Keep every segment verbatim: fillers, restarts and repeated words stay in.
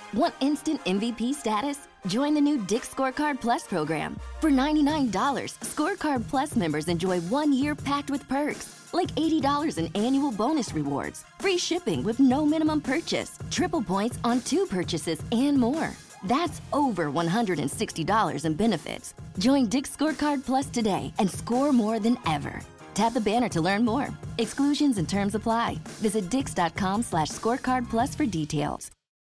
Want instant M V P status? Join the new Dick's Scorecard Plus program. For ninety-nine dollars, Scorecard Plus members enjoy one year packed with perks, like eighty dollars in annual bonus rewards, free shipping with no minimum purchase, triple points on two purchases, and more. That's over one hundred sixty dollars in benefits. Join Dick's Scorecard Plus today and score more than ever. Tap the banner to learn more. Exclusions and terms apply. Visit dix.com slash scorecard plus for details.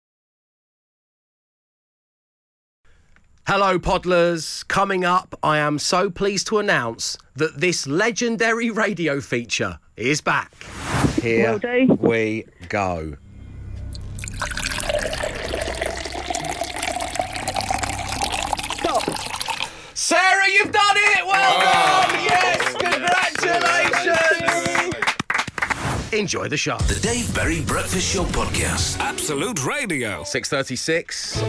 Hello, Podlers. Coming up, I am so pleased to announce that this legendary radio feature is back. Here we go. Stop. Sarah, you've done it! Well done! Oh, yes, congratulations! Enjoy the show. The Dave Berry Breakfast Show Podcast. Absolute Radio. six thirty-six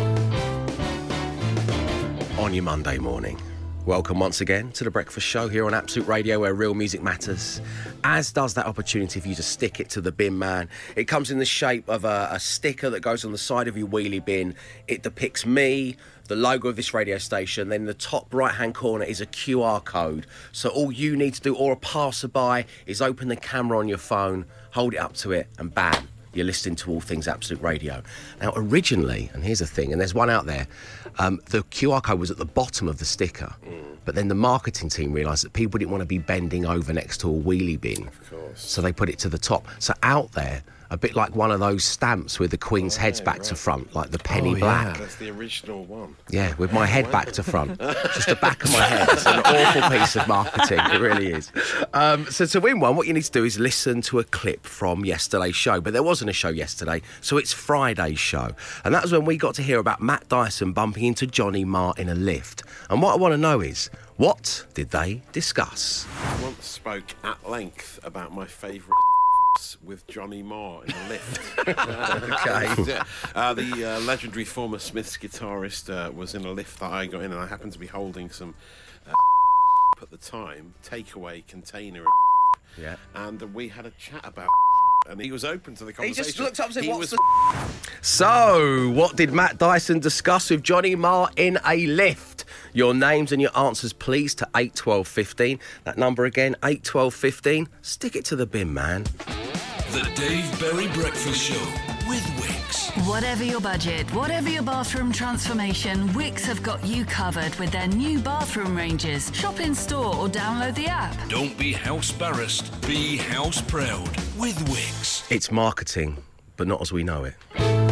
on your Monday morning. Welcome once again to the Breakfast Show here on Absolute Radio, where real music matters, as does that opportunity for you to stick it to the bin man. It comes in the shape of a, a sticker that goes on the side of your wheelie bin. It depicts me, the logo of this radio station. Then the top right-hand corner is a Q R code. So all you need to do, or a passerby, is open the camera on your phone, hold it up to it, and bam, you're listening to all things Absolute Radio. Now, originally, and here's the thing, and there's one out there, um, the Q R code was at the bottom of the sticker, mm. but then the marketing team realised that people didn't want to be bending over next to a wheelie bin. Of course. So they put it to the top. So out there, a bit like one of those stamps with the Queen's oh, heads yeah, back right. to front, like the penny oh, black. Yeah. That's the original one. Yeah, with my head back to front. Just the back of my head. It's an awful piece of marketing. It really is. Um, so to win one, what you need to do is listen to a clip from yesterday's show. But there wasn't a show yesterday, so it's Friday's show. And that was when we got to hear about Matt Dyson bumping into Johnny Marr in a lift. And what I want to know is, what did they discuss? I once spoke at length about my favourite with Johnny Marr in a lift. Okay. Yeah. Uh, the uh, legendary former Smiths guitarist uh, was in a lift that I got in, and I happened to be holding some uh, at the time, takeaway container. Yeah. And uh, we had a chat about and he was open to the conversation. He just looked up and said, he what's was... the... So, what did Matt Dyson discuss with Johnny Marr in a lift? Your names and your answers, please, to eight twelve fifteen. That number again, eight twelve fifteen. Stick it to the bin, man. The Dave Berry Breakfast Show with Wix. Whatever your budget, whatever your bathroom transformation, Wix have got you covered with their new bathroom ranges. Shop in store or download the app. Don't be house barrassed, be house proud with Wix. It's marketing, but not as we know it.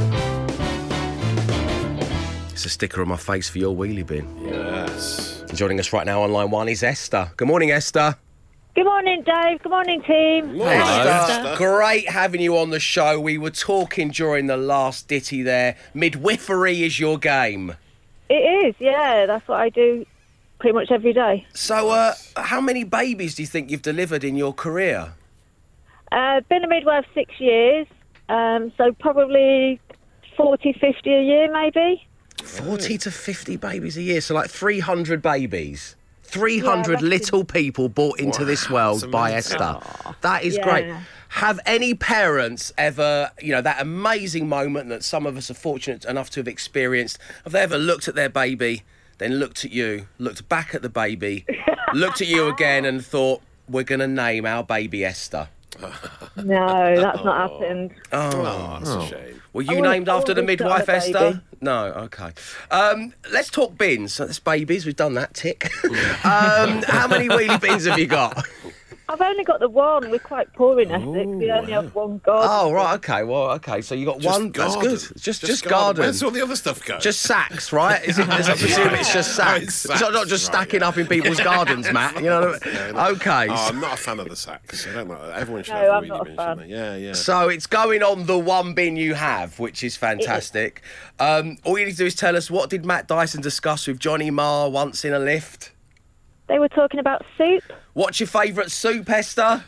It's a sticker on my face for your wheelie bin. Yes. Joining us right now on line one is Esther. Good morning, Esther. Good morning, Dave. Good morning, team. Hey, Esther. Great having you on the show. We were talking during the last ditty there. Midwifery is your game. It is, yeah. That's what I do pretty much every day. So, uh, how many babies do you think you've delivered in your career? Uh, been a midwife six years, um, so probably forty, fifty a year, maybe. forty to fifty babies a year, so like three hundred babies. three hundred yeah, little people brought into wow, this world by Esther. Aww. That is yeah. great. Have any parents ever, you know, that amazing moment that some of us are fortunate enough to have experienced, have they ever looked at their baby, then looked at you, looked back at the baby, looked at you again and thought, we're going to name our baby Esther? No, that's not happened. Oh, Oh, that's a shame. were you I named want- after I the want to midwife, start a Esther? baby. No, okay. Um, let's talk bins. So that's babies. We've done that. Tick. um, how many wheelie bins have you got? I've only got the one. We're quite poor in Essex. Ooh, We only wow. have one garden. Oh, right. Okay. Well, okay. So you got Just one. garden. That's good. Just, just, garden. Where's all the other stuff go? Just sacks, right? Is it? Is I presume it's just Oh, sacks. it's It's not, not just sacks, right, stacking yeah. up in people's gardens, Matt. You know what I mean? Yeah, no. Okay. Oh, I'm not a fan of the sacks. I don't know. Everyone should No, have a I'm wheelie not a bin, fan. shouldn't they? Yeah, yeah. So it's going on the one bin you have, which is fantastic. Um, all you need to do is tell us, what did Matt Dyson discuss with Johnny Marr once in a lift? They were talking about soup. What's your favourite soup, Esther?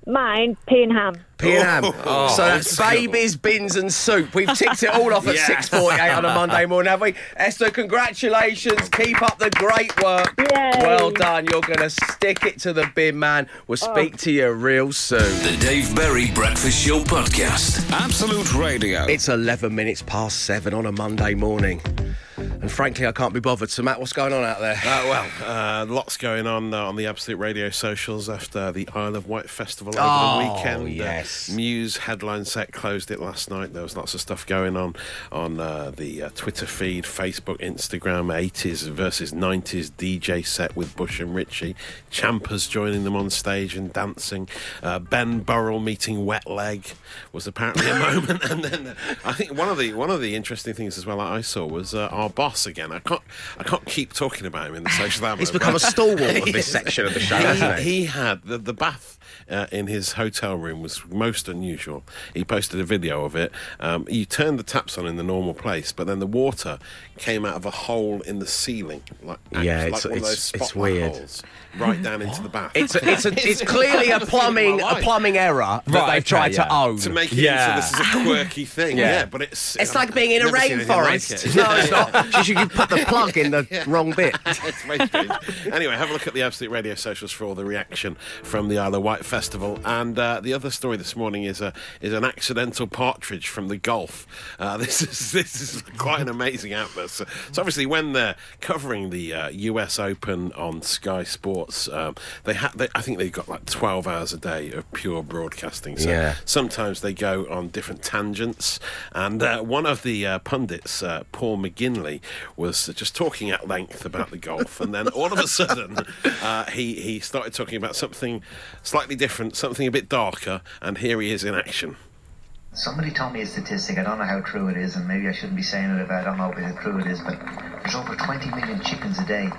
Mine, pea and ham. Pea and ham. Oh, so that's school. babies, bins and soup. We've ticked it all off at Yes. six forty-eight on a Monday morning, have we? Esther, congratulations. Keep up the great work. Yay. Well done. You're going to stick it to the bin man. We'll speak to you real soon. The Dave Berry Breakfast Show Podcast. Absolute Radio. It's eleven minutes past seven on a Monday morning. And frankly, I can't be bothered. So, Matt, what's going on out there? Uh, well, uh, lots going on uh, on the Absolute Radio socials after the Isle of Wight Festival over Oh, the weekend. yes. Uh, Muse headline set closed it last night. There was lots of stuff going on on uh, the uh, Twitter feed, Facebook, Instagram, eighties versus nineties D J set with Bush and Ritchie. Champers joining them on stage and dancing. Uh, Ben Burrell meeting Wet Leg was apparently a moment. And then uh, I think one of the one of the interesting things as well that I saw was uh, our boss again. I can't I can't keep talking about him in the social ammo. He's become a stalwart of this section of the show, hasn't he? He had the, the bath uh, in his hotel room was most unusual. He posted a video of it. Um, you turned the taps on in the normal place, but then the water came out of a hole in the ceiling, like Yeah, like it's- one of those it's- it's spotlight weird. holes, right down into the bath. It's a, it's a, it's clearly a plumbing a plumbing error that Right, they've okay, tried yeah. to own. to make it Yeah. into this is a quirky thing, Yeah. yeah. But it's It's like being in a I've never seen anything like rainforest. it. No, it's not. Just you put the plug in the wrong bit. It's very strange. Anyway, have a look at the Absolute Radio socials for all the reaction from the Isle of Wight Festival. And uh, the other story this morning is a is an accidental partridge from the Gulf. Uh, this is this is quite an amazing outburst. So, so obviously, when they're covering the uh, U S Open on Sky Sports, um, they ha- they, I think they've got like twelve hours a day of pure broadcasting. So Yeah. sometimes they go on different tangents. And uh, one of the uh, pundits, uh, Paul McGinley, was just talking at length about the golf, and then all of a sudden uh, he he started talking about something slightly different, something a bit darker, and here he is in action. Somebody told me a statistic, I don't know how true it is, and maybe I shouldn't be saying it if I don't know how true it is, but there's over twenty million chickens a day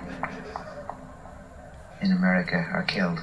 in America are killed.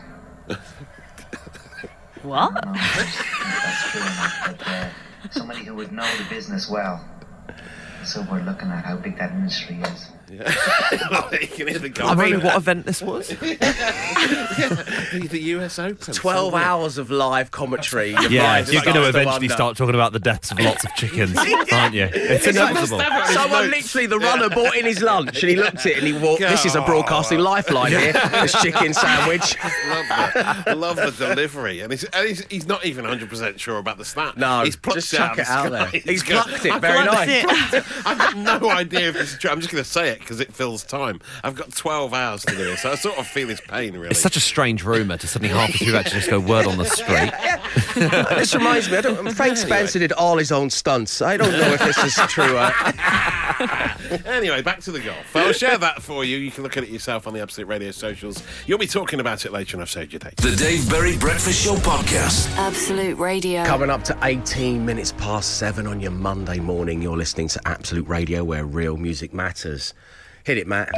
What? I don't know if that's true or not, but uh, somebody who would know the business well. So we're looking at how big that industry is. You can hear the golf. I don't know what event this was. the U S Open. twelve So weird. hours of live commentary. Your Yeah, mind you're going to starts eventually wonder. start talking about the deaths of lots of chickens, aren't you? It's It's like inevitable. someone literally, the runner bought in his lunch and he looked at it and he walked, this is a broadcasting lifeline here, this chicken sandwich. Love the, love the delivery, and, he's, and he's, he's not even one hundred percent sure about the stat. No, he's plucked just it chuck out it of the out sky. there. He's He's gonna- plucked it, I've very got- nice. I've got no idea if this is true. I'm just going to say it because it fills time. I've got twelve hours to do this, so I sort of feel his pain, really. It's such a strange rumour to suddenly halfway through actually just go word on the street. This reminds me, I don't, Frank Spencer did all his own stunts. I don't know if this is true. Uh, Anyway, back to the golf. I'll share that for you. You can look at it yourself on the Absolute Radio socials. You'll be talking about it later, and I've saved your date. The Dave Berry Breakfast Show Podcast. Absolute Radio. Coming up to eighteen minutes past seven on your Monday morning, you're listening to Absolute Radio, where real music matters. Hit it, Matt.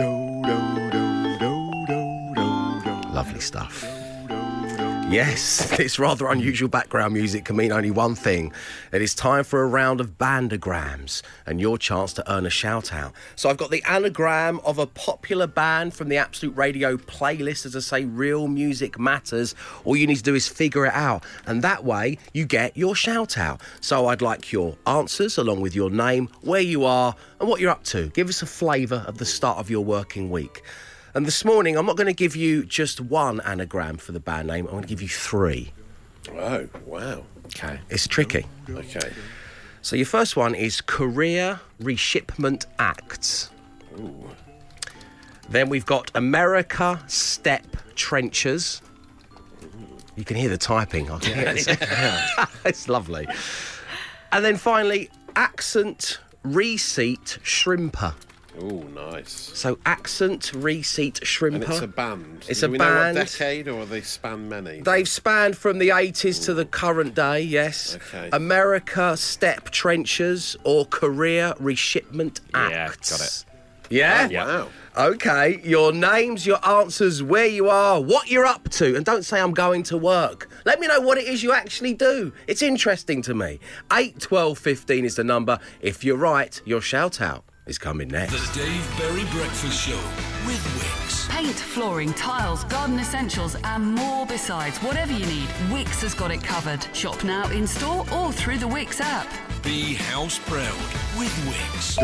Lovely stuff. Yes, this rather unusual background music can mean only one thing. It is time for a round of bandagrams and your chance to earn a shout out. So I've got the anagram of a popular band from the Absolute Radio playlist, as I say, Real Music Matters. All you need to do is figure it out, and that way you get your shout out. So I'd like your answers along with your name, where you are and what you're up to. Give us a flavour of the start of your working week. And this morning, I'm not going to give you just one anagram for the band name. I'm going to give you three. Oh, wow. Okay. It's tricky. Okay. So your first one is Career Reshipment Acts. Ooh. Then we've got America Step Trenchers. You can hear the typing. I can hear it. It's lovely. And then finally, Accent Reseat Shrimper. Oh, nice. So Accent Reseat Shrimper. And it's a band. It's Do a we band. know what decade, or they span many? They've spanned from the eighties to the current day, yes. Okay. America Step Trenchers or Career Reshipment Acts. got it. Yeah? Oh, wow. Okay, your names, your answers, where you are, what you're up to, and don't say I'm going to work. Let me know what it is you actually do. It's interesting to me. eight, twelve, fifteen is the number. If you're right, your shout out is coming next. The Dave Berry Breakfast Show with Wix. Paint, flooring, tiles, garden essentials and more besides. Whatever you need, Wickes has got it covered. Shop now in store or through the Wickes app. Be house proud with Wickes.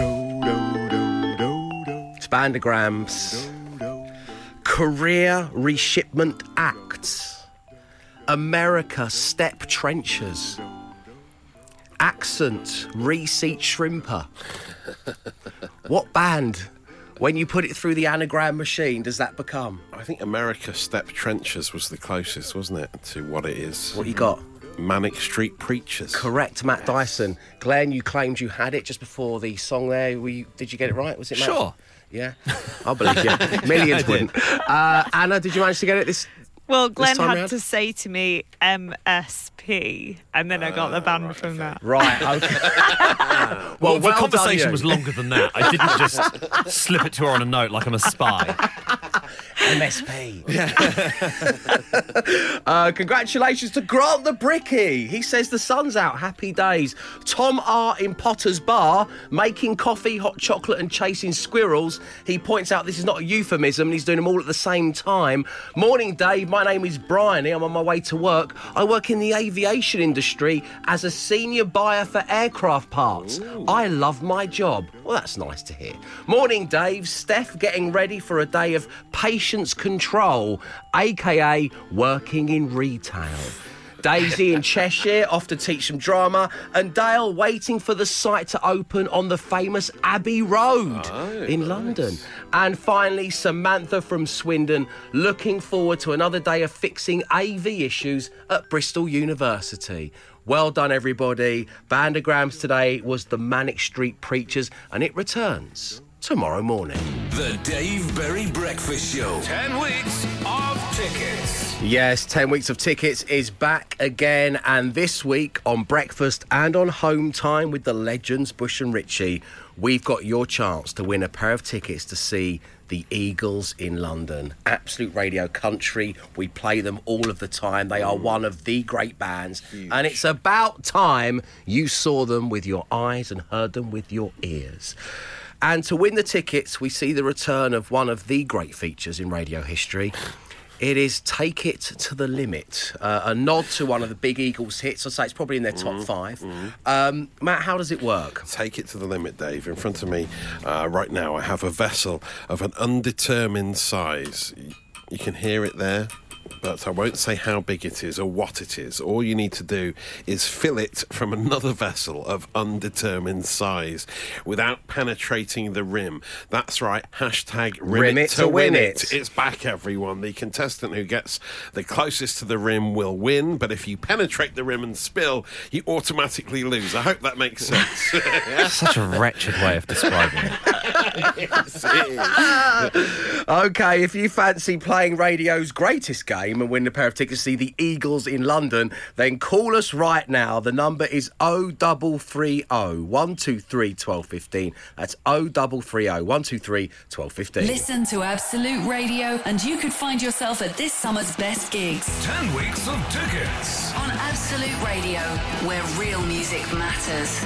Spandagrams. Career Reshipment Acts. America Step Trenchers. Accent Reseat Shrimper. What band, when you put it through the anagram machine, does that become? I think America Step Trenchers was the closest, wasn't it, to what it is? What you got? Manic Street Preachers. Correct, Matt Dyson. Glenn, you claimed you had it just before the song there. Were you, did you get it right? Was it Matt? Sure. Yeah? I believe you. Millions Yeah, wouldn't. Uh, Anna, did you manage to get it this Well, Glenn time had round? to say to me M S P, and then I got the band from that. Right, okay. Well, well, the well conversation done, was you. longer than that. I didn't just slip it to her on a note like I'm a spy. M S P. uh, congratulations to Grant the Bricky. He says the sun's out. Happy days. Tom R. in Potter's Bar, making coffee, hot chocolate and chasing squirrels. He points out this is not a euphemism and he's doing them all at the same time. Morning, Dave. My name is Brian. I'm on my way to work. I work in the aviation industry as a senior buyer for aircraft parts. Ooh. I love my job. Well, that's nice to hear. Morning, Dave. Steph getting ready for a day of patience control, aka working in retail. Daisy in Cheshire off to teach some drama, and Dale waiting for the site to open on the famous Abbey Road oh, in nice. London. And finally, Samantha from Swindon looking forward to another day of fixing A V issues at Bristol University. Well done, everybody. Bandagrams today was the Manic Street Preachers, and it returns tomorrow morning. The Dave Berry Breakfast Show. Ten weeks of tickets. Yes, ten weeks of tickets is back again, and this week on Breakfast and on Home Time with the legends Bush and Richie, we've got your chance to win a pair of tickets to see the Eagles in London. Absolute Radio Country. We play them all of the time. They are one of the great bands. Huge. And it's about time you saw them with your eyes and heard them with your ears. And to win the tickets, we see the return of one of the great features in radio history. It is Take It to the Limit, uh, a nod to one of the big Eagles hits. I'd say it's probably in their top mm, five. Mm. Um, Matt, how does it work? Take it to the limit, Dave. In front of me uh, right now, I have a vessel of an undetermined size. You can hear it there, but I won't say how big it is or what it is. All you need to do is fill it from another vessel of undetermined size without penetrating the rim. That's right, hashtag rim, rim it, it to, to win, win it. it. It's back, everyone. The contestant who gets the closest to the rim will win, but if you penetrate the rim and spill, you automatically lose. I hope that makes sense. Such a wretched way of describing it. Yes, it is. OK, if you fancy playing radio's greatest game and win a pair of tickets to see the Eagles in London, then call us right now. The number is oh double three oh, one two three, one two one five. That's oh double three oh, one two three, one two one five. Listen to Absolute Radio and you could find yourself at this summer's best gigs. Ten weeks of tickets. On Absolute Radio, where real music matters.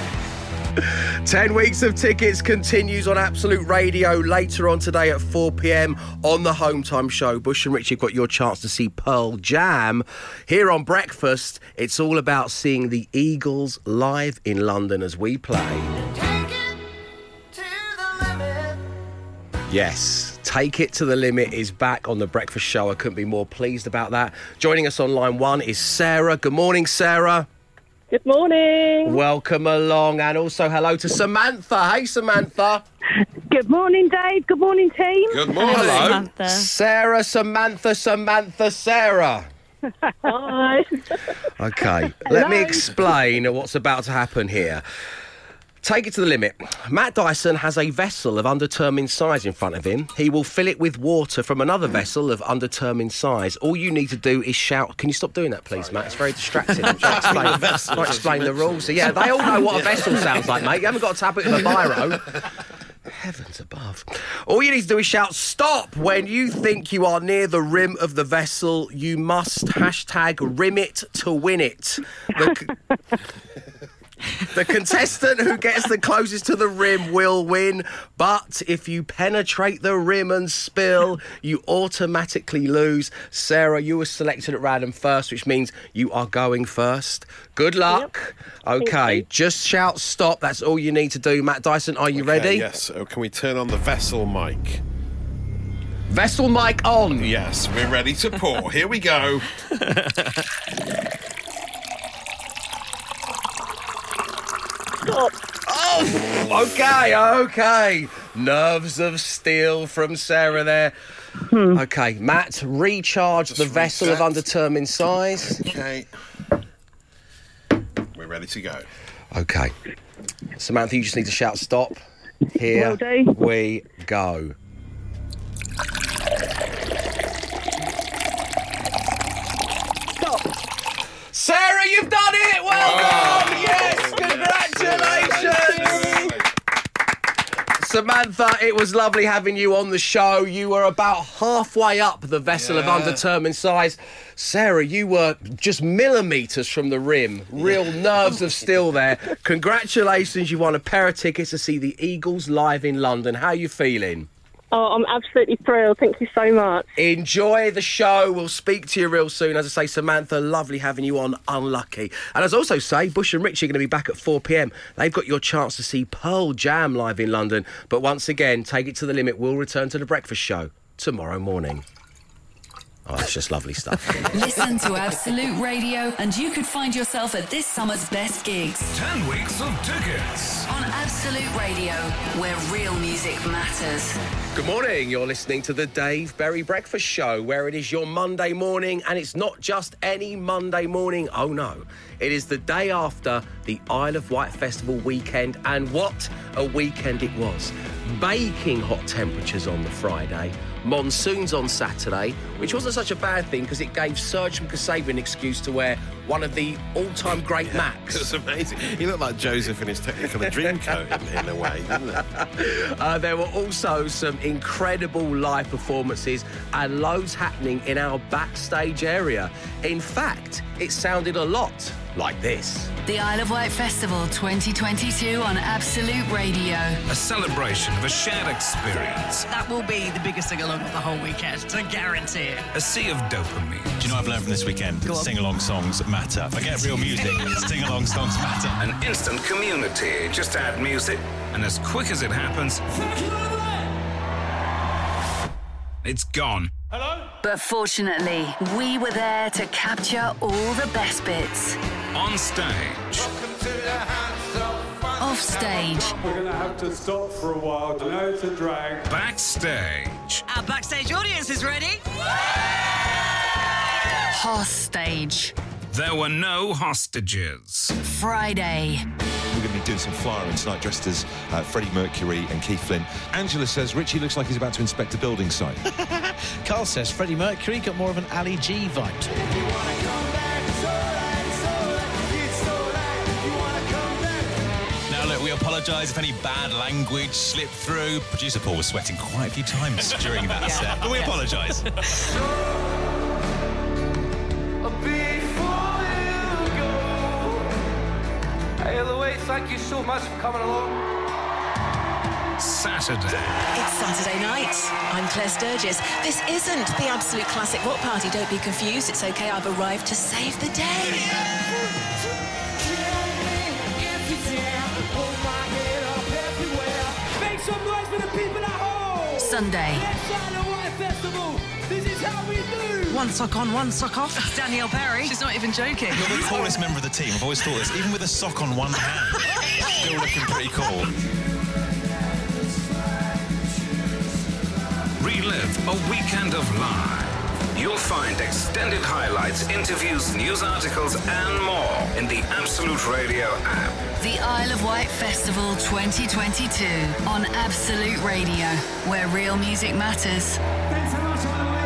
Ten weeks of tickets continues on Absolute Radio later on today at four p.m. on the Home Time Show. Bush and Richie have got your chance to see Pearl Jam. Here on Breakfast, it's all about seeing the Eagles live in London as we play. Take it to the limit. Yes, Take It to the Limit is back on the Breakfast Show. I couldn't be more pleased about that. Joining us on line one is Sarah. Good morning, Sarah. Good morning. Welcome along, and also hello to Samantha. Hey, Samantha. Good morning, Dave. Good morning, team. Good morning. Hello, Samantha. Sarah, Samantha, Samantha, Sarah. Hi. OK, let me explain what's about to happen here. Take it to the limit. Matt Dyson has a vessel of undetermined size in front of him. He will fill it with water from another vessel of undetermined size. All you need to do is shout. Can you stop doing that, please, Matt? It's very distracting. I'm trying to explain, trying to explain the rules. So, yeah, they all know what a vessel sounds like, mate. You haven't got to tap it with a biro. Heavens above. All you need to do is shout stop when you think you are near the rim of the vessel. You must hashtag rim it to win it. The... The contestant who gets the closest to the rim will win, but if you penetrate the rim and spill, you automatically lose. Sarah, you were selected at random first, which means you are going first. Good luck. Yep. Okay, just shout stop. That's all you need to do. Matt Dyson, are you okay, ready? Yes. Oh, can we turn on the vessel mic? Vessel mic on. Yes, we're ready to pour. Here we go. Stop. Oh, okay, okay. Nerves of steel from Sarah there. Hmm. Okay, Matt, recharge Just the vessel reset. Of undetermined size. Okay. We're ready to go. Okay. Samantha, you just need to shout stop. Here Will do. we go. Stop. Sarah, you've done it! Well done! Oh, yes, congratulations! Samantha, it was lovely having you on the show. You were about halfway up the vessel yeah. of undetermined size. Sarah, you were just millimetres from the rim. Real yeah. nerves of steel there. Congratulations, you won a pair of tickets to see the Eagles live in London. How are you feeling? Oh, I'm absolutely thrilled. Thank you so much. Enjoy the show. We'll speak to you real soon. As I say, Samantha, lovely having you on Unlucky. And as I also say, Bush and Richie are going to be back at four p.m. They've got your chance to see Pearl Jam live in London. But once again, Take It to the Limit will return to The Breakfast Show tomorrow morning. Oh, that's just lovely stuff. Listen to Absolute Radio and you could find yourself at this summer's best gigs. Ten weeks of tickets. On Absolute Radio, where real music matters. Good morning. You're listening to the Dave Berry Breakfast Show, where it is your Monday morning, and it's not just any Monday morning. Oh, no. It is the day after the Isle of Wight Festival weekend, and what a weekend it was. Baking hot temperatures on the Friday, monsoons on Saturday, which wasn't such a bad thing because it gave Serge from Kasabian an excuse to wear one of the all-time great yeah, Macs. It was amazing. He looked like Joseph in his Technicolor Dreamcoat in, in a way, didn't it? Uh, there were also some incredible live performances and loads happening in our backstage area. In fact, it sounded a lot like this. The Isle of Wight Festival twenty twenty-two on Absolute Radio. A celebration of a shared experience. That will be the biggest sing-along of the whole weekend, I guarantee it. A sea of dopamine. Do you know what I've learned from this weekend? Sing-along songs matter. Forget real music. Sing-along songs matter. An instant community. Just add music, and as quick as it happens, it's gone. Hello? But fortunately, we were there to capture all the best bits. On stage. Off stage. We're going to have to stop for a while. I know it's a drag. Backstage. Our backstage audience is ready. Hostage. There were no hostages. Friday. We're going to be doing some firing tonight, dressed as uh, Freddie Mercury and Keith Flint. Angela says Richie looks like he's about to inspect a building site. Carl says Freddie Mercury got more of an Ali G vibe. Now, look, we apologise if any bad language slipped through. Producer Paul was sweating quite a few times during that yeah. set, but we yeah. apologise. Hey, Eloise, thank you so much for coming along. Saturday. It's Saturday night. I'm Claire Sturgis. This isn't the Absolute Classic Rock Party. Don't be confused. It's okay. I've arrived to save the day. Make some noise for the people at home. Sunday. This is how we do. One sock on, one sock off. That's Danielle Perry. She's not even joking. You're the coolest member of the team. I've always thought this. Even with a sock on one hand, still looking pretty cool. Relive a weekend of live. You'll find extended highlights, interviews, news articles, and more in the Absolute Radio app. The Isle of Wight Festival twenty twenty-two on Absolute Radio, where real music matters. Thanks so much, by the way.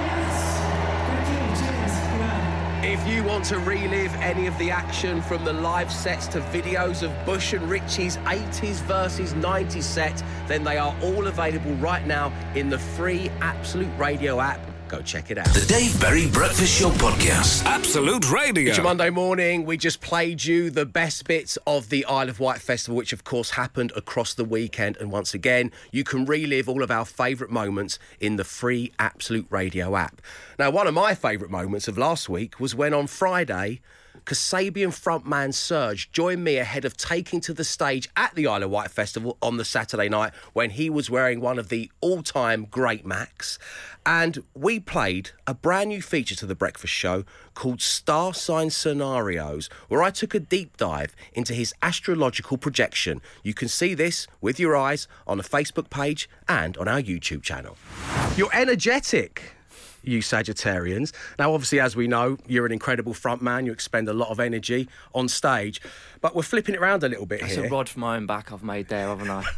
If you want to relive any of the action from the live sets to videos of Bush and Richie's eighties versus nineties set, then they are all available right now in the free Absolute Radio app. Go check it out. The Dave Berry Breakfast Show Podcast. Absolute Radio. It's your Monday morning. We just played you the best bits of the Isle of Wight Festival, which of course happened across the weekend. And once again, you can relive all of our favourite moments in the free Absolute Radio app. Now, one of my favourite moments of last week was when on Friday, Kasabian frontman Serge joined me ahead of taking to the stage at the Isle of Wight Festival on the Saturday night when he was wearing one of the all-time great Macs. And we played a brand new feature to The Breakfast Show called Star Sign Scenarios, where I took a deep dive into his astrological projection. You can see this with your eyes on the Facebook page and on our YouTube channel. You're energetic, you Sagittarians. Now, obviously, as we know, you're an incredible frontman. You expend a lot of energy on stage. But we're flipping it around a little bit That's here. That's a rod for my own back I've made there, haven't I?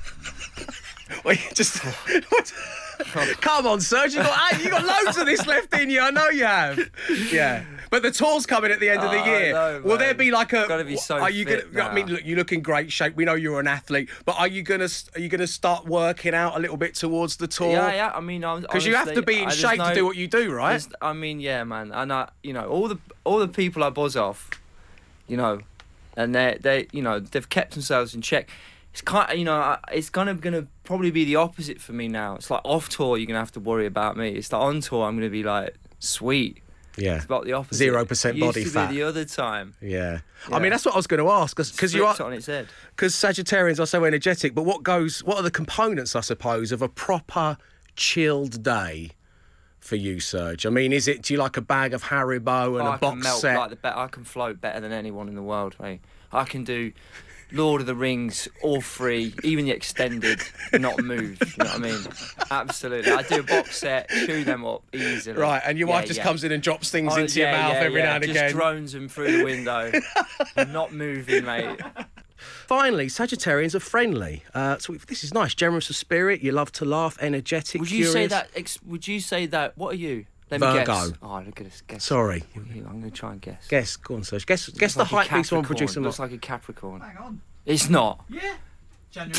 Well, you just... what? Come on, Serge. You've got, you got loads of this left in you. I know you have. Yeah. But the tour's coming at the end of the Oh, year. no, Will man. there be like a... Gotta be so are you fit gonna, I mean, now. look, you look in great shape. We know you're an athlete. But are you going to are you gonna start working out a little bit towards the tour? Yeah, yeah. I mean, because you have to be in I just shape to know- do what you do, right? there's- I mean, yeah, man. And I, you know, all the all the people I buzz off, you know, and they they you know they've kept themselves in check. It's kind of, you know, I- it's kind of gonna probably be the opposite for me now. It's like off tour, you're gonna have to worry about me. It's like on tour, I'm gonna be like sweet. Yeah. It's about the opposite. Zero percent It used body to fat. Be the other time. Yeah. Yeah. I mean, that's what I was going to ask, because you are... Flipped on its head. Because Sagittarians are so energetic, but what goes... What are the components, I suppose, of a proper chilled day for you, Serge? I mean, is it... Do you like a bag of Haribo and Oh, a I box can melt set? like the be- I can float better than anyone in the world, mate. I can do Lord of the Rings, all three, even the extended, not move. You know what I mean? Absolutely. I do a box set, chew them up easily. Right, and your Yeah, wife just yeah. comes in and drops things Oh, into yeah, your mouth yeah, every yeah. now and just again. drones them through the window. Not moving, mate. Finally, Sagittarians are friendly. Uh, so this is nice. Generous of spirit. You love to laugh. Energetic. Would you say curious. that? Ex- would you say that? What are you? Let me Virgo. guess. Oh, look at this. Guess. Sorry. I'm going to try and guess. Guess. Go on, Serge. Guess. Guess Looks the like a height beast one Capricorn. producer. Looks like a Capricorn. Hang on. It's not. Yeah. January.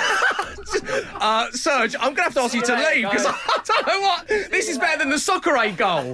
Uh, Serge, I'm going to have to ask you to Right, leave because go. I don't know what. This is better than the soccer aid goal.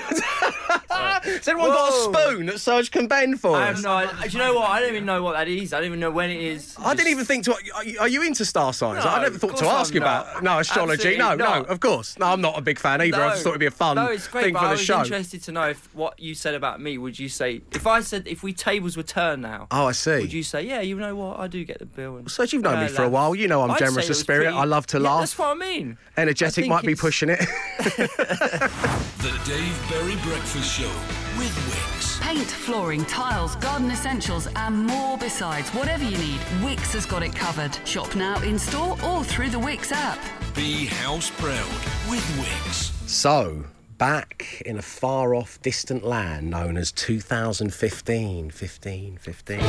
Has anyone got a Whoa. spoon that Serge can bend for I us? have no idea. Do you know what? I don't even know what that is. I don't even know when it is. I didn't even think to. Are you, are you into star signs? No, I never of thought to course ask I'm you not. about. No, astrology. No, Absolutely no, not. of course. No, I'm not a big fan either. I just thought it'd be a fun no, it's great, thing but for I the was show. interested to know if what you said about me. Would you say if I said if we tables were turned now? Oh, I see. Would you say yeah? You know what? I do get the bill. And, Serge, you've known uh, me for a laugh. while. You know I'm I'd generous say of it was spirit. pretty- I love to Yeah, laugh. That's what I mean. Energetic I might think be it's- pushing it. The Dave Berry Breakfast Show with Wix. Paint, flooring, tiles, garden essentials, and more besides. Whatever you need, Wix has got it covered. Shop now in store or through the Wix app. Be house proud with Wix. So, back in a far-off, distant land known as two thousand fifteen. fifteen, fifteen.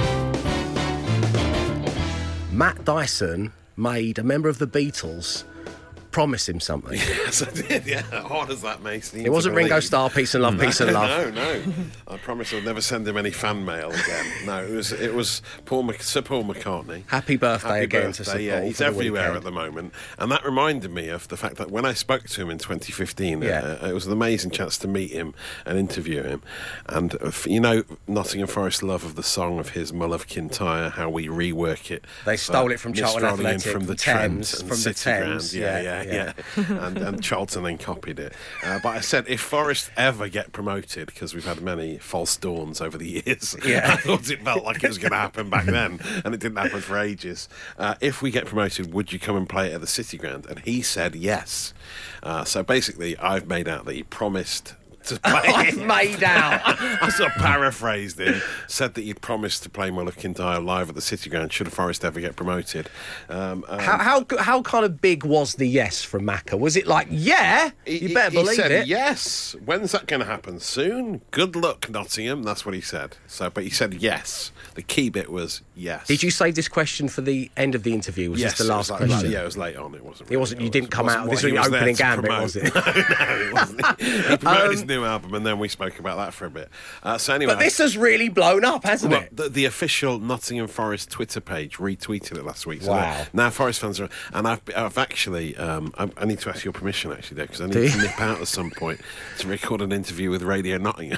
Matt Dyson made a member of the Beatles promise him something. Yes, I did, yeah. Hard as that makes me. It wasn't Ringo Starr, peace and love, peace and love. No, no. I promise I'll never send him any fan mail again. No, it was it was Paul Mc, Sir Paul McCartney. Happy birthday Happy again birthday, to Sir yeah. Paul He's for the everywhere weekend. at the moment. And that reminded me of the fact that when I spoke to him in twenty fifteen, Yeah. uh, it was an amazing chance to meet him and interview him. And, uh, f- you know, Nottingham Forest love of the song of his My Love Kintyre, how we rework it. They stole it from Charlton Mistrolling in Athletic, from the from Thames, Trent and from the City Thames, Ground. Yeah, yeah, yeah, yeah. and, and Charlton then copied it. Uh, but I said, if Forest ever get promoted, because we've had many false dawns over the years, Yeah. I thought it felt like it was going to happen back then, and it didn't happen for ages. Uh, if we get promoted, would you come and play it at the City Ground? And he said yes. Uh, so basically, I've made out that he promised to play. I've made out. I sort of paraphrased him, said that he'd promised to play My Love Kintyre live at the City Ground should Forest ever get promoted. Um, um, How, how how kind of big was the yes from Macca? Was it like, yeah? He, You better he believe said, it. yes. When's that going to happen? Soon? Good luck, Nottingham. That's what he said. So, but he said yes. The key bit was yes. Did you save this question for the end of the interview? Was yes, this the it last was like, question? like- yeah, it was late on. It wasn't. It wasn't. You didn't come out. wasn't This what was he your was there opening to gambit, promote. was it? No, no, it wasn't. He promoted his Um, new album, and then we spoke about that for a bit. Uh, so anyway, but this has really blown up, hasn't well, it? The, the official Nottingham Forest Twitter page retweeted it last week. So Wow. now, now Forest fans are, and I've, I've actually, um, I, I need to ask your permission actually, there, because I need Do to you? nip out at some point to record an interview with Radio Nottingham.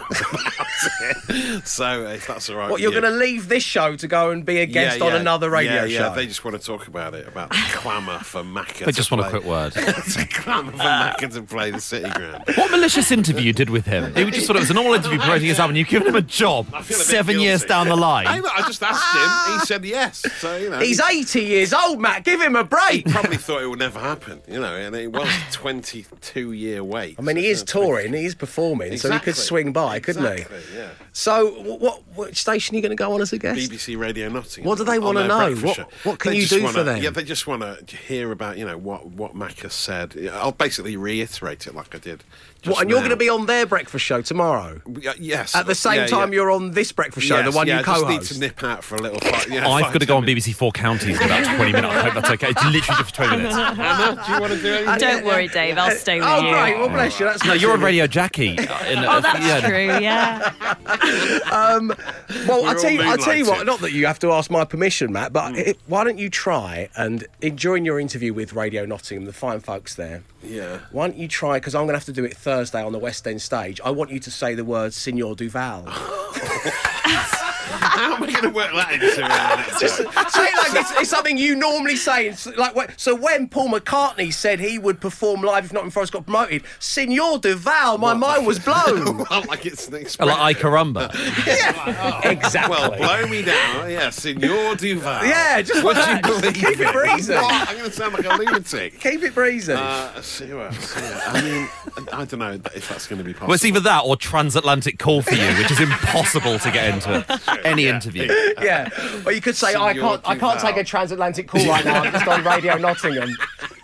So if that's all right. What, you're going to leave this show to go and be a guest yeah, on yeah. another radio yeah, yeah. show? They just want to talk about it, about the clamour for Macca. They just to want a play. quick word. The clamour for Macca to play the City Ground. What malicious interview you did with him? He just thought it was a normal interview promoting his album. You've given him a job I feel a bit seven guilty. years down the line. I, I just asked him. He said yes. So you know, He's eighty years old, Matt. Give him a break. he probably thought it would never happen. You know, and it was a twenty-two year wait. I mean, he is touring, he is performing, so he could Exactly. swing by, couldn't Exactly, he? yeah. So, wh- what, what station are you going to go on as a guest? B B C Radio Nottingham. What do they on wanna their know? breakfast What- show. what can They you just do wanna- for them? Yeah, they just want to hear about, you know, what what Macca said. Yeah, I'll basically reiterate it like I did. What, and you're going to be on their breakfast show tomorrow? Yeah, yes. At the same Yeah, time yeah. you're on this breakfast show, Yes, the one yeah, you I just co-host? need to nip out for a little fight. Yeah, I've five, got to go ten on B B C Four Counties in about twenty minutes. I hope that's okay. It's literally just for twenty minutes. Anna, do you want to do anything? Don't worry, Dave. I'll stay with Oh, you. great. Well, bless you. That's No, nice you're of on you. Radio Jackie. In, Oh, that's true, yeah. Um, well, I We're tell you, all I tell you what. moonlighting. Not that you have to ask my permission, Matt, but it, why don't you try and during your interview with Radio Nottingham, the fine folks there. Yeah. Why don't you try? Because I'm going to have to do it Thursday on the West End stage. I want you to say the words "Signor Duval." How am I going to work that into it? Just say it like it's, it's something you normally say. It's like when- so when Paul McCartney said he would perform live if Nottingham Forest got promoted, Signor Duval, my mind was blown. Well, like it's an Oh, expression. like I Caramba. Yeah, exactly. Well, blow me down. Yeah, Signor Duval. Yeah, just Would like you that. believe Keep it breezy. What? I'm going to sound like a lunatic. Keep it breezy. Uh, see what, see what. I mean, I don't know if that's going to be possible. Well, it's either that or transatlantic call for you, which is impossible to get into any Yeah. interview. Yeah, or you could say, I Signor can't, I can't Duval. take a transatlantic call right now. I'm just on Radio Nottingham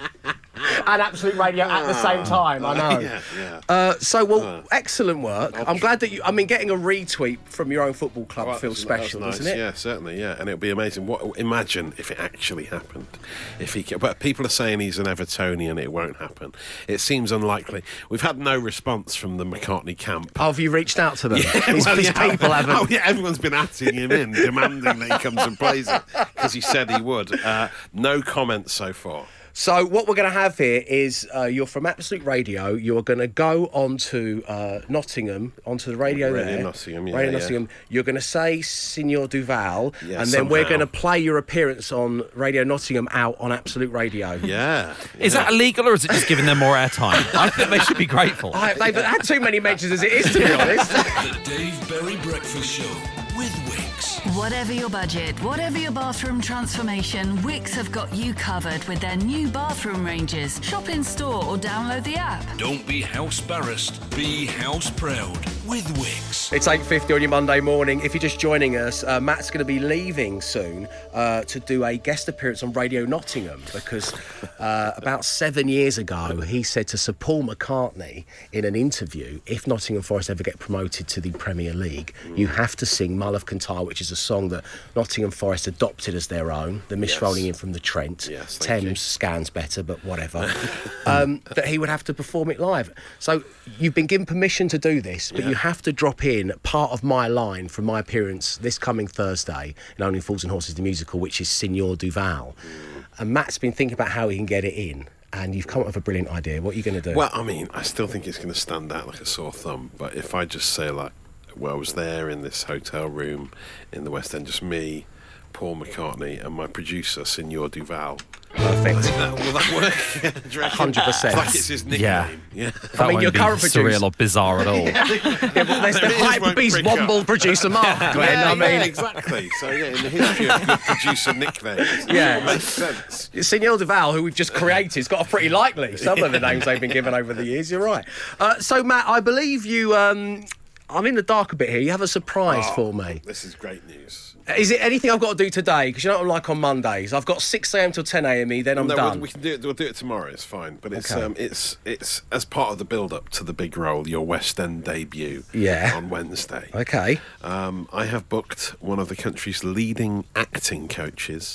and Absolute Radio at the same time. I know. Yeah, yeah. Uh, so, well, Uh, excellent work. I'm glad that you. I mean, getting a retweet from your own football club Well, feels that's- special, that's nice. doesn't it? Yeah, certainly. Yeah, and it'll be amazing. What? Imagine if it actually happened. If he, can, but people are saying he's an Evertonian. It won't happen. It seems unlikely. We've had no response from the McCartney camp. Oh, have you reached out to them? Yeah, These, well, these yeah. people haven't. Oh, yeah, everyone's been atting him in, demanding that he comes and plays it because he said he would. Uh, no comments so far. So what we're going to have here is uh, you're from Absolute Radio. You're going to go onto uh, Nottingham, onto the radio Radio there. Nottingham, yeah, Radio yeah. Nottingham. You're going to say Signor Duval, Yeah, and then we're somehow. going to play your appearance on Radio Nottingham out on Absolute Radio. Yeah. Is that illegal or is it just giving them more airtime? I think they should be grateful. I, they've had too many mentions as it is, to be honest. The Dave Berry Breakfast Show with Wix. Whatever your budget, whatever your bathroom transformation, Wix have got you covered with their new bathroom ranges. Shop in store or download the app. Don't be house barrassed, be house proud with Wix. It's eight fifty on your Monday morning. If you're just joining us, uh, Matt's going to be leaving soon uh, to do a guest appearance on Radio Nottingham because uh, about seven years ago he said to Sir Paul McCartney in an interview, if Nottingham Forest ever get promoted to the Premier League, you have to sing Mull of Kintyre, which is a song that Nottingham Forest adopted as their own, the Mist Yes. rolling in from the Trent. Yes, thank Thames you. scans better, but whatever. um, that he would have to perform it live. So you've been given permission to do this, but Yeah. you have to drop in part of my line from my appearance this coming Thursday in Only Fools and Horses the musical, which is Signor Duval. Mm. And Matt's been thinking about how he can get it in, and you've come up with a brilliant idea. What are you going to do? Well, I mean, I still think it's going to stand out like a sore thumb. But if I just say, like, well, I was there in this hotel room in the West End, just me, Paul McCartney, and my producer, Signor Duval. Perfect. Will that, will that work? Do you reckon? one hundred percent. Like it's his nickname. Yeah. Yeah. That I mean, won't your be current surreal producer- or bizarre at all. yeah, but there's the There is hype won't beast prick up. Womble producer Mark. Glenn, Yeah, I mean, yeah, exactly. So, yeah, in the history of good producer nicknames, Yeah. it makes sense. Signor Duval, who we've just created, has got a pretty likely. Some of the names they've been given over the years. You're right. Uh, so, Matt, I believe you. Um, I'm in the dark a bit here. You have a surprise Oh, for me. This is great news. Is it anything I've got to do today? Because you know what I'm like on Mondays. I've got six a.m. till ten a.m. then I'm no, done. We'll, we can do it. We'll do it tomorrow. It's fine. But it's Okay. um, it's it's as part of the build-up to the big role, your West End debut. Yeah. On Wednesday. Okay. Um, I have booked one of the country's leading acting coaches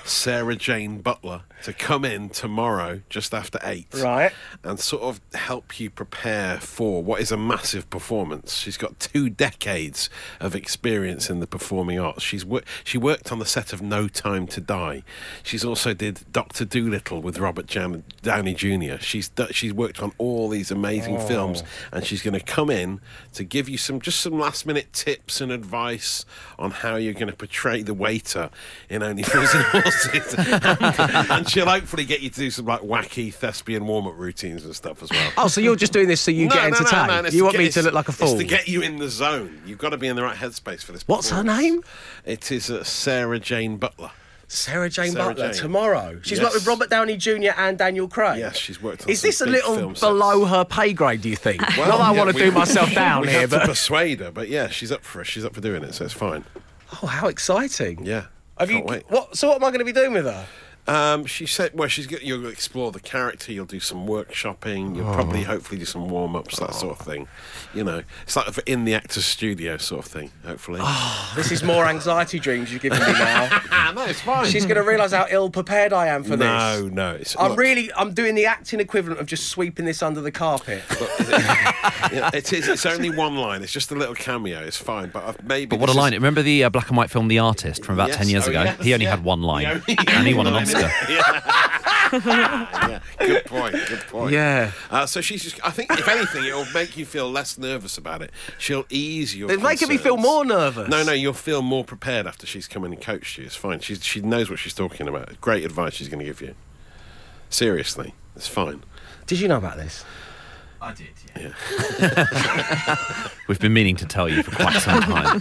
Sarah Jane Butler to come in tomorrow just after eight. Right. And sort of help you prepare for what is a massive performance. She's got two decades of experience in the performing arts. She's wor- She worked on the set of No Time to Die. She's also did Doctor Dolittle with Robert Jan- Downey Junior She's do- she's worked on all these amazing Oh. films, and she's going to come in to give you some just some last minute tips and advice on how you're going to portray the waiter in Only Fools and Horses. and, and she'll hopefully get you to do some like wacky thespian warm up routines and stuff as well. Oh, so you're just doing this so you No, get no, no, entertained? man, it's you to want get- me to it's- look like a fool? It's to get you in the zone. You've got to be in the right headspace for this. What's her performance. name? It is uh, Sarah Jane Butler. Sarah Jane Sarah Butler Jane. tomorrow. She's Yes. worked with Robert Downey Junior and Daniel Craig. Yes, she's worked on Is some this a big little film sets. below her pay grade, do you think? Well, Not that I yeah, want to we- do myself down we here, have to but... persuade her, but yeah, she's up for it. She's up for doing it, so it's fine. Oh, how exciting. Yeah. Have you? Can't wait. What? So what am I going to be doing with her? Um, she said, well, she's get, you'll explore the character, you'll do some workshopping, you'll Oh. probably, hopefully, do some warm-ups, that sort of thing. You know, it's like for in the actor's studio sort of thing, hopefully. Oh, this is more anxiety dreams you're giving me now. No, it's fine. She's going to realise how ill-prepared I am for No, this. no. It's, I'm look, really, I'm doing the acting equivalent of just sweeping this under the carpet. yeah, it is. It's only one line. It's just a little cameo. It's fine, but I've maybe. But what a this line. is- Remember the uh, black and white film The Artist from about Yes. ten years Oh, ago? yes, He only yeah. had one line. He only- and he won an line. Oscar. yeah. Good point. Good point. Yeah. Uh, so she's just. I think if anything, it'll make you feel less nervous about it. She'll ease your. It's making me feel concerns. more nervous. No, no, you'll feel more prepared after she's come in and coached you. It's fine. She's, she knows what she's talking about. Great advice she's going to give you. Seriously, it's fine. Did you know about this? I did, yeah. We've been meaning to tell you for quite some time.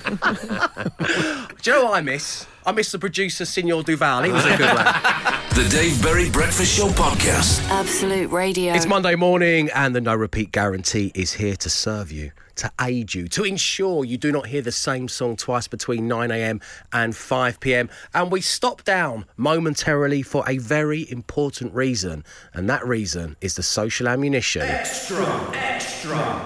Do you know what I miss? I miss the producer, Signor Duval. He was a good lad. The Dave Berry Breakfast Show Podcast. Absolute Radio. It's Monday morning and the no repeat guarantee is here to serve you, to aid you, to ensure you do not hear the same song twice between nine a.m. and five p.m. And we stop down momentarily for a very important reason, and that reason is the social ammunition. Extra, extra,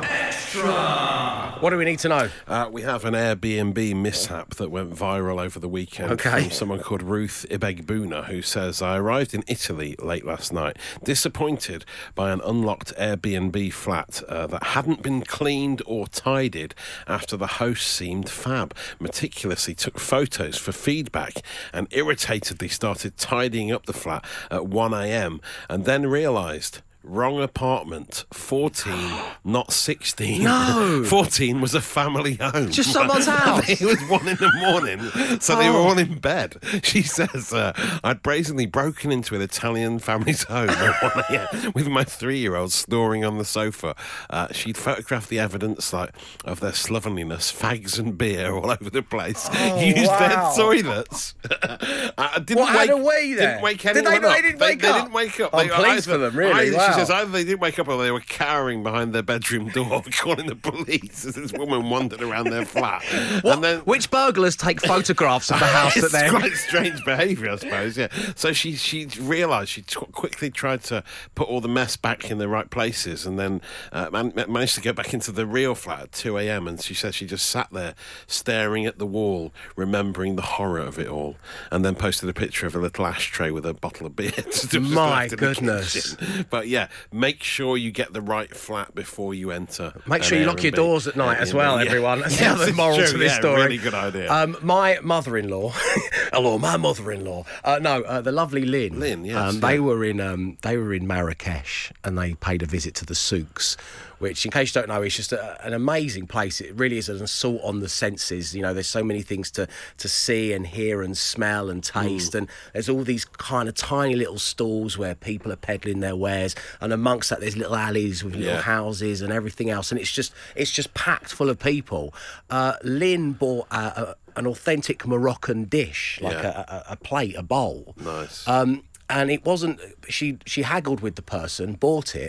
extra. What do we need to know? Uh, we have an Airbnb mishap that went viral over the weekend Okay. from someone called Ruth Ibegbuna, who says, I arrived in Italy late last night, disappointed by an unlocked Airbnb flat uh, that hadn't been cleaned or tidied after the host seemed fab, meticulously took photos for feedback and irritatedly started tidying up the flat at one a.m. and then realised... Wrong apartment. fourteen, not sixteen. No. fourteen was a family home. Just someone's house. It was one in the morning, so they were Oh. all in bed. She says, uh, I'd brazenly broken into an Italian family's home at one a.m. with my three-year-old snoring on the sofa. Uh, she'd photographed the evidence like of their slovenliness, fags and beer all over the place, Oh, used wow. their toilets. uh, didn't What, wake, had a wee there? Didn't wake Did they anyone not- up. they didn't wake they, up? didn't wake up. I'm They- pleased either- for them, really, either- wow. She says either they didn't wake up or they were cowering behind their bedroom door, calling the police as this woman wandered around their flat. What? And then Which burglars take photographs of the house that it's they're... quite strange behaviour, I suppose. Yeah. So she she realised she t- quickly tried to put all the mess back in the right places, and then uh, man- managed to go back into the real flat at two a.m. And she said she just sat there staring at the wall, remembering the horror of it all, and then posted a picture of a little ashtray with a bottle of beer. just My left in the goodness. kitchen. But yeah, make sure you get the right flat before you enter. Make an sure you lock your Airbnb. doors at night as well, Yeah. everyone. That's the Yes, other it's moral true. to this Yeah, story. really good idea. Um, my mother-in-law, hello, my mother-in-law. Uh, no, uh, the lovely Lynn. Lynn, yes, Um, they yeah. were in um, they were in Marrakesh, and they paid a visit to the souks, which, in case you don't know, is just a, an amazing place. It really is an assault on the senses. You know, there's so many things to to see and hear and smell and taste, Mm. and there's all these kind of tiny little stalls where people are peddling their wares, and amongst that, there's little alleys with little Yeah. houses and everything else, and it's just it's just packed full of people. Uh, Lynn bought a, a, an authentic Moroccan dish, like Yeah. a, a, a plate, a bowl. Nice. Um, and it wasn't. She she haggled with the person, bought it,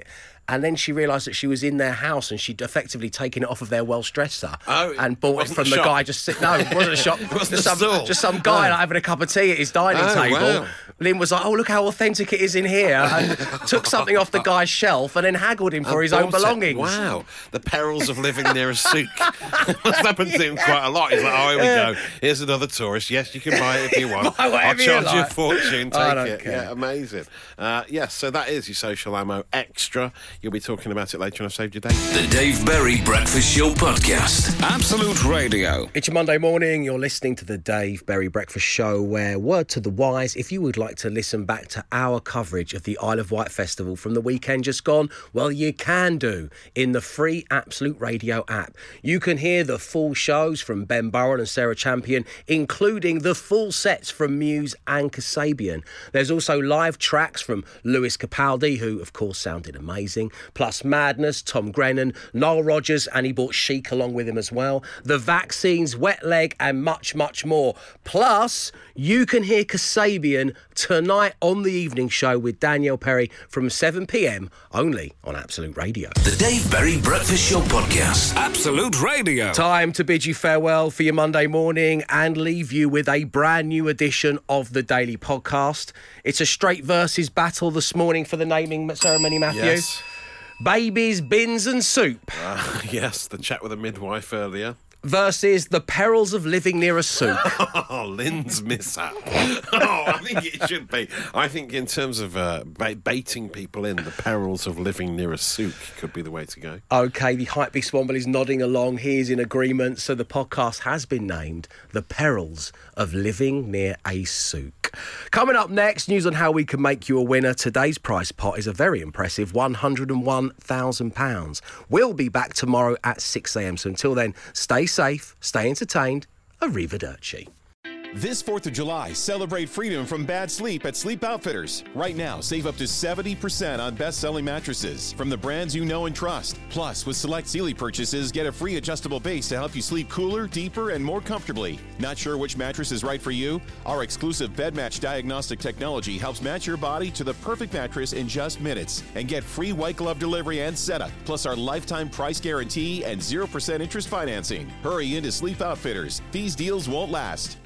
and then she realised that she was in their house and she'd effectively taken it off of their Welsh dresser oh, and bought it from the guy just sitting. No, it wasn't a shop. It wasn't just, some, just some guy oh. like, having a cup of tea at his dining oh, table. Wow. Lynn was like, "Oh, look how authentic it is in here," and took something off the guy's shelf and then haggled him for I his own belongings. It. Wow, the perils of living near a souk. That's happened to him quite a lot. He's like, "Oh, here we yeah. go. Here's another tourist. Yes, you can buy it if you want. I'll charge you, like. you a fortune. Take I don't it. Care. Yeah, amazing. Uh, yes, so that is your social ammo extra. You'll be talking about it later on. I've saved your day. The Dave Berry Breakfast Show podcast, Absolute Radio. It's your Monday morning. You're listening to the Dave Berry Breakfast Show. Where, word to the wise, if you would like to listen back to our coverage of the Isle of Wight Festival from the weekend just gone, well, you can do in the free Absolute Radio app. You can hear the full shows from Ben Burrell and Sarah Champion, including the full sets from Muse and Kasabian. There's also live tracks from Lewis Capaldi, who of course sounded amazing, plus Madness, Tom Grennan, Noel Rodgers, and he brought Chic along with him as well, The Vaccines, Wet Leg, and much, much more. Plus, you can hear Kasabian tonight on the evening show with Danielle Perry from seven p.m, only on Absolute Radio. The Dave Berry Breakfast Show podcast, Absolute Radio. Time to bid you farewell for your Monday morning and leave you with a brand new edition of the Daily Podcast. It's a straight versus battle this morning for the naming ceremony, Matthew. Yes. Babies, bins and soup. Uh, yes, the chat with the midwife earlier. Versus the perils of living near a souk. Oh, Lynn's mishap. Oh, I think it should be. I think in terms of uh, ba- baiting people in, the perils of living near a souk could be the way to go. OK, the Hypebeast Swomble is nodding along. He is in agreement. So the podcast has been named The Perils of Living Near a Souk. Coming up next, news on how we can make you a winner. Today's prize pot is a very impressive one hundred and one thousand pounds. We'll be back tomorrow at six a.m. So until then, stay safe, stay entertained. Arrivederci. This fourth of July, celebrate freedom from bad sleep at Sleep Outfitters. Right now, save up to seventy percent on best-selling mattresses from the brands you know and trust. Plus, with select Sealy purchases, get a free adjustable base to help you sleep cooler, deeper, and more comfortably. Not sure which mattress is right for you? Our exclusive bed match diagnostic technology helps match your body to the perfect mattress in just minutes. And get free white glove delivery and setup, plus our lifetime price guarantee and zero percent interest financing. Hurry into Sleep Outfitters. These deals won't last.